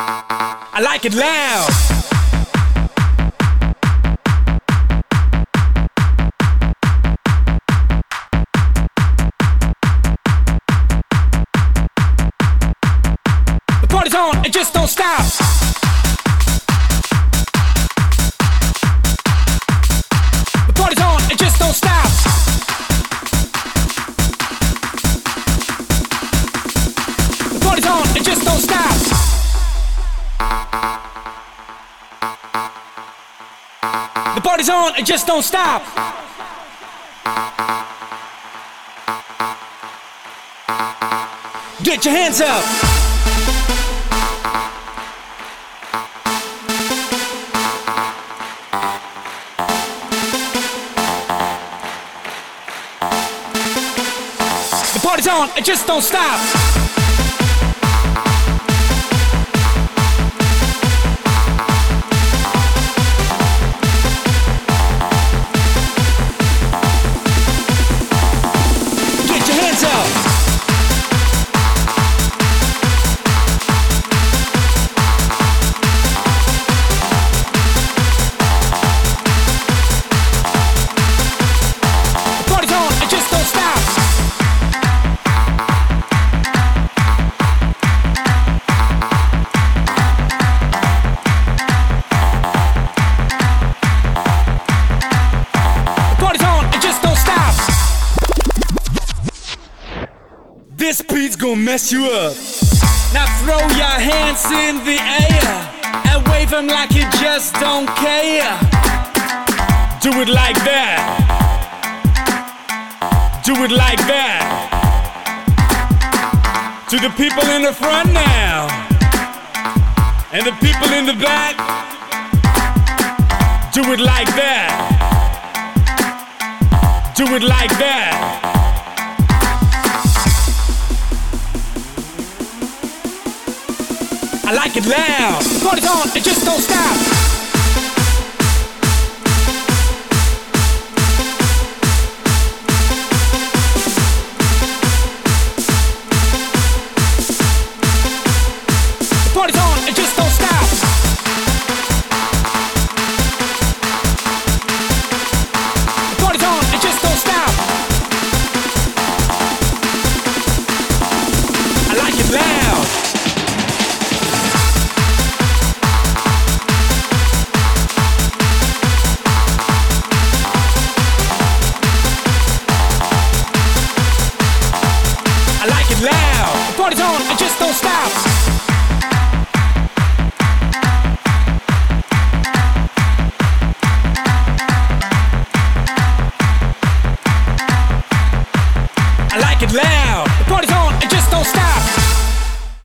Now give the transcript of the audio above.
I like it loud. The party's on, it just don't stop. The party's on, it just don't stop. The party's on, it just don't stop. The party's on, it just don't stop. Get your hands up. The party's on, it just don't stop. This beat's gonna mess you up. Now throw your hands in the air and wave them like you just don't care. Do it like that. Do it like that. To the people in the front now and the people in the back. Do it like that. Do it like that. I like it loud. The party's on, it just don't stop. The party's on, it just don't stop. The party's on, it just don't stop. I like it loud. Loud. The party's on, it just don't stop. I like it loud.